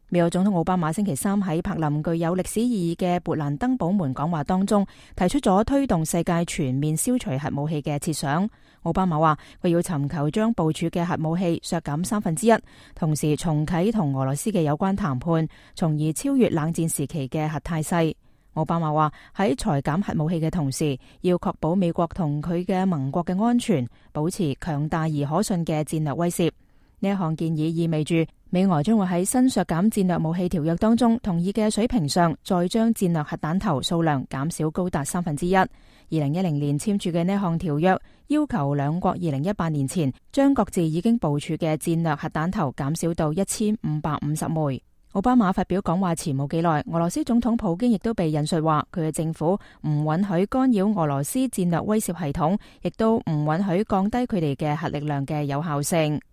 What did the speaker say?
美國總統奧巴馬星期三喺柏林具有歷史意義嘅勃蘭登堡門講話當中，提出咗推動世界全面消除核武器嘅設想。奧巴馬話佢要尋求將部署嘅核武器削減1/3，同時重啟同俄羅斯嘅有關談判，從而超越冷戰時期嘅核態勢。奧巴馬話喺裁減核武器嘅同時，要確保美國同佢嘅盟國嘅安全，保持強大而可信嘅戰略威懾。呢一項建議意味住美俄將會喺新削減戰略武器條約當中同意嘅水平上，再將戰略核彈頭數量減少高達1/3。2010年簽署嘅呢項條約要求兩國2018年前將各自已經部署嘅戰略核彈頭減少到1550枚。奧巴馬發表講話前冇幾耐，俄羅斯總統普京亦都被引述話佢嘅政府唔允許干擾俄羅斯戰略威懾系統，亦都唔允許降低佢哋嘅核力量嘅有效性。